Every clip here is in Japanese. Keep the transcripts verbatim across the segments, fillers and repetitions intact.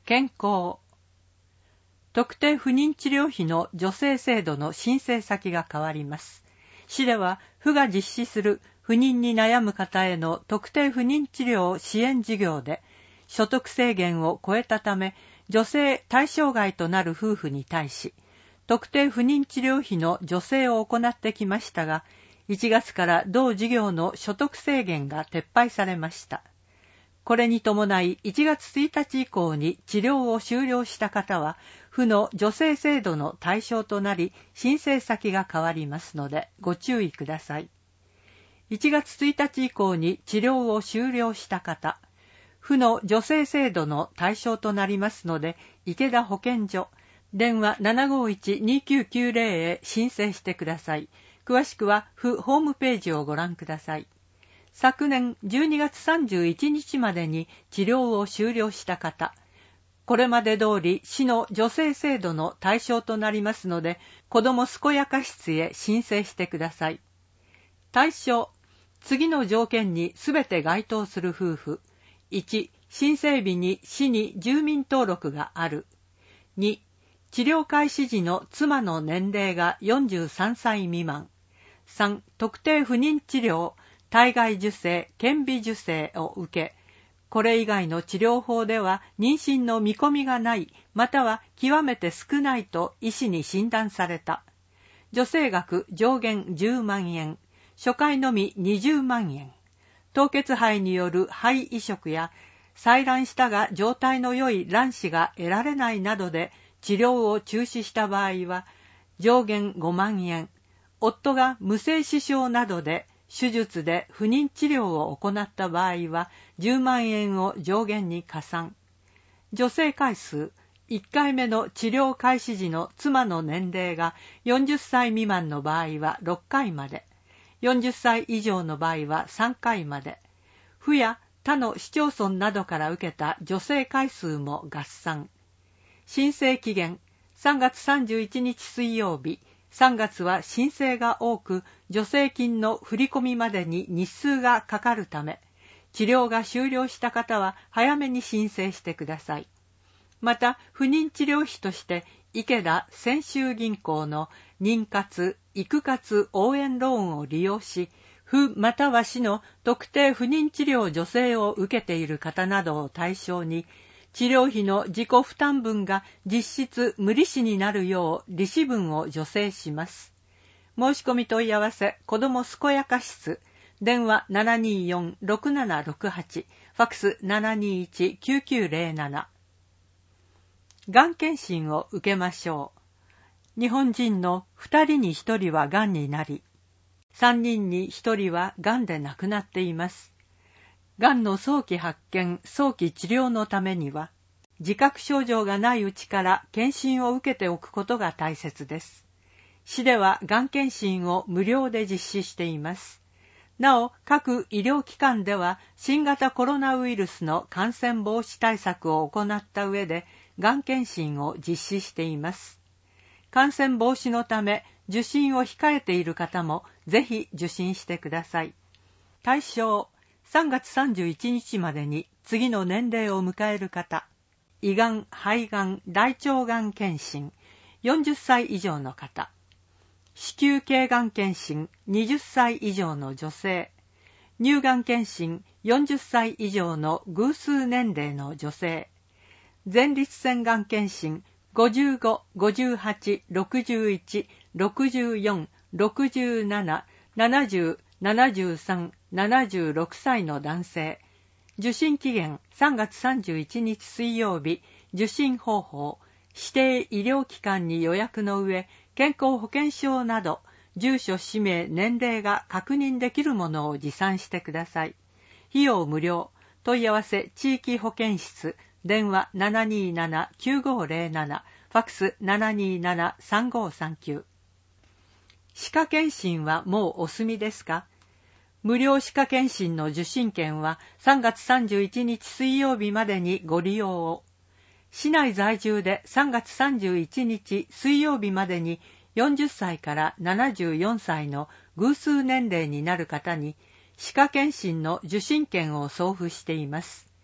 健康。特定不妊治療費の助成制度の申請先が変わります。市では、府が実施する不妊に悩む方への特定不妊治療支援事業で、所得制限を超えたため、助成対象外となる夫婦に対し、特定不妊治療費の助成を行ってきましたが、いちがつから同事業の所得制限が撤廃されました。これに伴いいちがつついたち以降に治療を終了した方は、府の助成制度の対象となり、申請先が変わりますのでご注意ください。いちがつついたち以降に治療を終了した方、府の助成制度の対象となりますので、池田保健所、電話 ななごいちにきゅうきゅうゼロ へ申請してください。詳しくは府ホームページをご覧ください。昨年じゅうにがつさんじゅういちにちまでに治療を終了した方、これまで通り市の助成制度の対象となりますので、子ども健やか室へ申請してください。対象、次の条件にすべて該当する夫婦。いち、申請日に市に住民登録がある。に、治療開始時の妻の年齢がよんじゅうさんさい未満。さん、特定不妊治療、体外受精、顕微授精を受け、これ以外の治療法では妊娠の見込みがない、または極めて少ないと医師に診断された。助成額上限じゅうまんえん、初回のみにじゅうまんえん。凍結肺による肺移植や、採卵したが状態の良い卵子が得られないなどで治療を中止した場合は、上限ごまんえん。夫が無精子症などで、手術で不妊治療を行った場合はじゅうまんえんを上限に加算。助成回数、いっかいめの治療開始時の妻の年齢がよんじゅっさい未満の場合はろっかいまで、よんじゅっさい以上の場合はさんかいまで、府や他の市町村などから受けた助成回数も合算。申請期限、さんがつさんじゅういちにち水曜日、さんがつは申請が多く、助成金の振り込みまでに日数がかかるため、治療が終了した方は早めに申請してください。また、不妊治療費として、池田泉州銀行の妊活・育活応援ローンを利用し、府または市の特定不妊治療助成を受けている方などを対象に、治療費の自己負担分が実質無利子になるよう利子分を助成します。申し込み問い合わせ、子ども健やか室、電話 ななによんろくななろくはち、ファックス ななにいちきゅうきゅうゼロなな。がん検診を受けましょう。日本人のふたりにひとりはがんになり、さんにんにひとりはがんで亡くなっています。がんの早期発見、早期治療のためには、自覚症状がないうちから検診を受けておくことが大切です。市ではがん検診を無料で実施しています。なお、各医療機関では新型コロナウイルスの感染防止対策を行った上で、がん検診を実施しています。感染防止のため、受診を控えている方もぜひ受診してください。対象、さんがつさんじゅういちにちまでに次の年齢を迎える方、胃がん、肺がん、大腸がん検診、よんじゅっさい以上の方、子宮頸がん検診、はたち以上の女性、乳がん検診、よんじゅっさい以上の偶数年齢の女性、前立腺がん検診、ごじゅうご、ごじゅうはち、ろくじゅういち、ろくじゅうよん、ろくじゅうなな、ななじゅう、ななじゅうさん、ななじゅうろくさいの男性。受診期限さんがつさんじゅういちにち水曜日。受診方法、指定医療機関に予約の上、健康保険証など、住所、氏名、年齢が確認できるものを持参してください。費用無料。問い合わせ地域保健室、電話 ななにーななきゅうごゼロなな、ファックス ななにーななさんごさんきゅう。歯科検診はもうお済みですか？無料歯科検診の受診券はさんがつさんじゅういちにち水曜日までにご利用を。市内在住でさんがつさんじゅういちにち水曜日までによんじゅっさいからななじゅうよんさいの偶数年齢になる方に歯科検診の受診券を送付しています。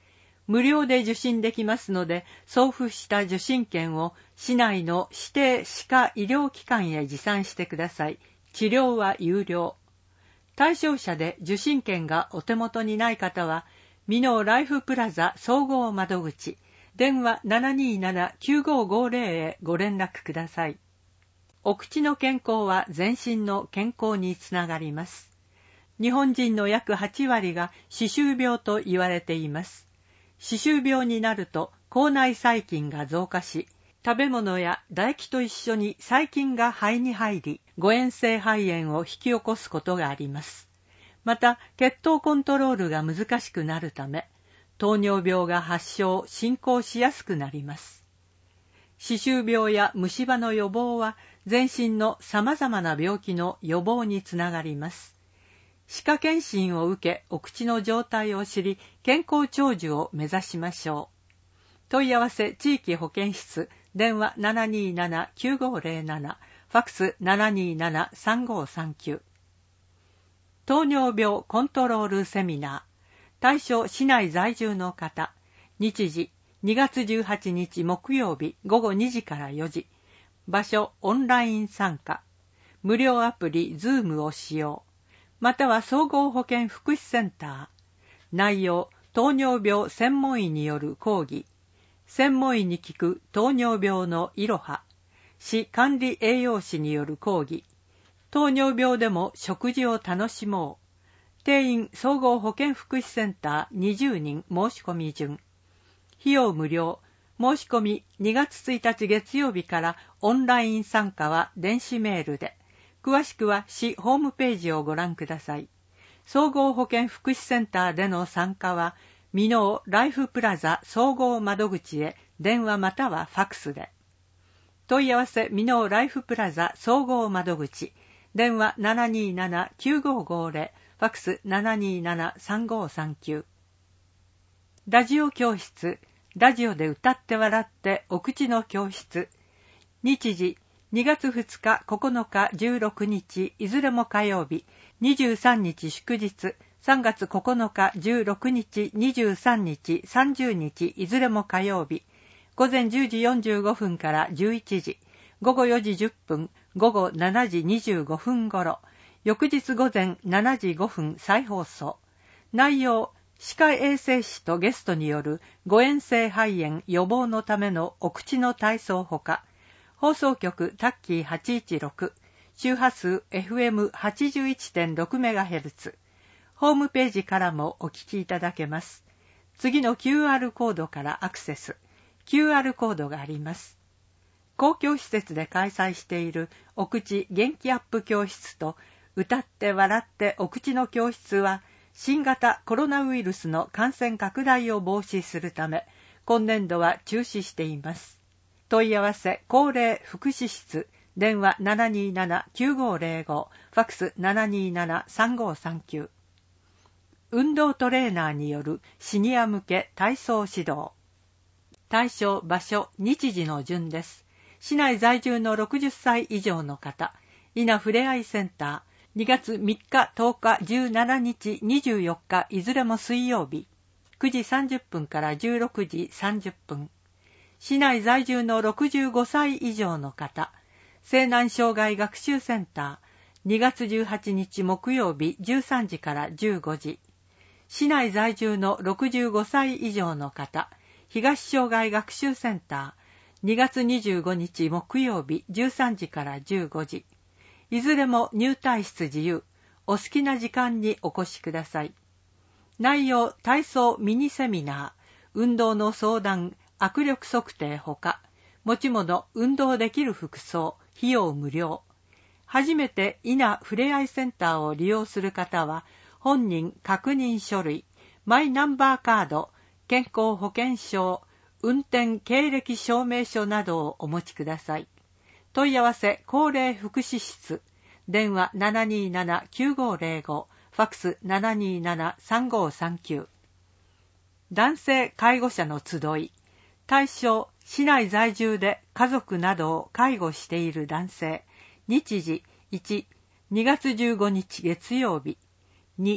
無料で受診できますので、送付した受診券を市内の指定歯科医療機関へ持参してください。治療は有料。対象者で受診券がお手元にない方は、美濃ライフプラザ総合窓口、電話 ななにーなな きゅうごごぜろ へご連絡ください。お口の健康は全身の健康につながります。日本人の約はちわりが歯周病と言われています。歯周病になると口内細菌が増加し、食べ物や唾液と一緒に細菌が肺に入り、誤嚥性肺炎を引き起こすことがあります。また、血糖コントロールが難しくなるため、糖尿病が発症・進行しやすくなります。歯周病や虫歯の予防は、全身の様々な病気の予防につながります。歯科検診を受け、お口の状態を知り、健康長寿を目指しましょう。問い合わせ地域保健室、電話 ななにーなな きゅうごぜろなな、ファックス ななにーなな さんごさんきゅう。糖尿病コントロールセミナー、対象市内在住の方、日時にがつじゅうはちにち木曜日ごごにじからよじ、場所オンライン参加、無料アプリ Zoom を使用、または総合保健福祉センター。内容、糖尿病専門医による講義、専門医に聞く糖尿病のいろは、市管理栄養士による講義、糖尿病でも食事を楽しもう。定員総合保健福祉センターにじゅうにん申し込み順。費用無料。申し込みにがつついたち月曜日からオンライン参加は電子メールで。詳しくは市ホームページをご覧ください。総合保健福祉センターでの参加は、美濃ライフプラザ総合窓口へ電話またはファックスで。問い合わせ美濃ライフプラザ総合窓口。電話 ななにーなな きゅうごごぜろ、ファックス ななにーなな さんごさんきゅう。ラジオ教室、ラジオで歌って笑ってお口の教室。日時、にがつふつか、ここのか、じゅうろくにち、いずれも火曜日、にじゅうさんにち祝日、さんがつここのか、じゅうろくにち、にじゅうさんにち、さんじゅうにち、いずれも火曜日、午前じゅうじよんじゅうごふんからじゅういちじ、ごごよじじゅっぷん、ごごしちじにじゅうごふん頃、翌日午前しちじごふん再放送。内容、歯科衛生士とゲストによる誤嚥性肺炎予防のためのお口の体操ほか、放送局タッキーはちいちろく、周波数 エフエムはちじゅういってんろくメガヘルツ、ホームページからもお聞きいただけます。次の キューアール コードからアクセス、キューアール コードがあります。公共施設で開催しているお口元気アップ教室と歌って笑ってお口の教室は新型コロナウイルスの感染拡大を防止するため今年度は中止しています。問い合わせ高齢福祉室、電話 ななにーなな きゅうごぜろご、ファックス ななにーなな さんごさんきゅう。運動トレーナーによるシニア向け体操指導。対象場所日時の順です。市内在住のろくじゅっさい以上の方、稲ふれあいセンター、にがつみっか、とおか、じゅうしちにち、にじゅうよっか、いずれも水曜日、くじさんじゅっぷんからじゅうろくじさんじゅっぷん。市内在住のろくじゅうごさい以上の方、西南障害学習センター、にがつじゅうはちにち木曜日じゅうさんじからじゅうごじ。市内在住のろくじゅうごさい以上の方、東障害学習センター、にがつにじゅうごにち木曜日じゅうさんじからじゅうごじ。いずれも入退室自由、お好きな時間にお越しください。内容、体操ミニセミナー、運動の相談、握力測定ほか、持ち物、運動できる服装、費用無料。初めて稲ふれあいセンターを利用する方は、本人確認書類、マイナンバーカード、健康保険証、運転経歴証明書などをお持ちください。問い合わせ高齢福祉室、電話 ななにーなな きゅうごぜろご、ファックス ななにーなな さんごさんきゅう。男性介護者の集い、対象、市内在住で家族などを介護している男性、日時いち、にがつじゅうごにち月曜日、に、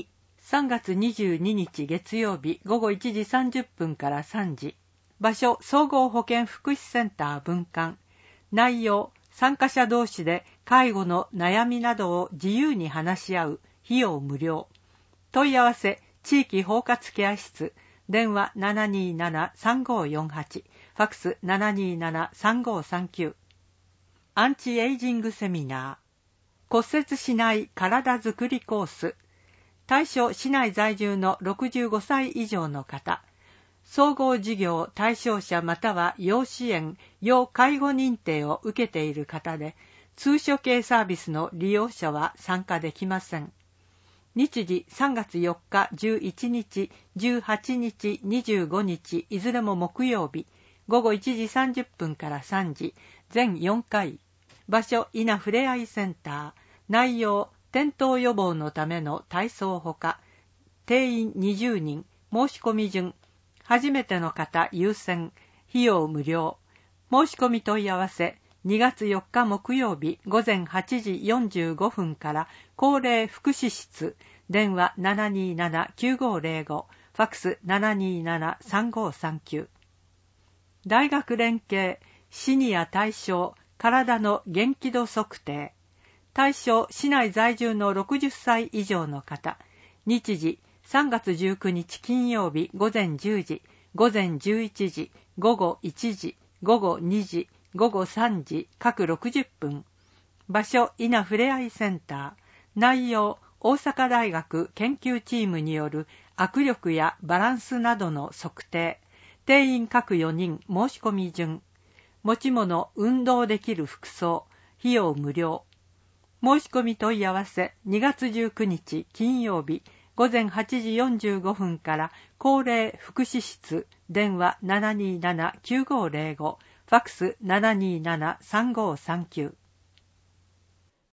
さんがつにじゅうににち月曜日ごごいちじさんじゅっぷんからさんじ。場所、総合保健福祉センター分館。内容、参加者同士で介護の悩みなどを自由に話し合う。費用無料。問い合わせ、地域包括ケア室。電話 ななにーななさんごよんはち。ファックス ななにーななさんごさんきゅう。アンチエイジングセミナー。骨折しない体づくりコース。対象市内在住のろくじゅうごさい以上の方。総合事業対象者または要支援、要介護認定を受けている方で、通所系サービスの利用者は参加できません。日時さんがつよっか、じゅういちにち、じゅうはちにち、にじゅうごにち、いずれも木曜日、ごごいちじさんじゅっぷんからさんじ、全よんかい。場所、稲ふれあいセンター。内容、転倒予防のための体操ほか。定員にじゅうにん、申し込み順。初めての方優先、費用無料。申し込み問い合わせ、にがつよっか木曜日ごぜんはちじよんじゅうごふんから高齢福祉室、電話 ななにーななきゅうごぜろご、ファックス ななにーななさんごさんきゅう。大学連携、シニア対象、体の元気度測定。対象、市内在住のろくじゅっさい以上の方。日時、さんがつじゅうくにち金曜日ごぜんじゅうじ、ごぜんじゅういちじ、ごごいちじ、ごごにじ、ごごさんじ、各ろくじゅっぷん。場所、稲ふれあいセンター。内容、大阪大学研究チームによる握力やバランスなどの測定。定員各よにん、申し込み順。持ち物、運動できる服装。費用無料。申し込み問い合わせ、にがつじゅうくにち金曜日、ごぜんはちじよんじゅうごふんから高齢福祉室、電話 ななにーななきゅうごぜろご、ファックス ななにーななさんごさんきゅう。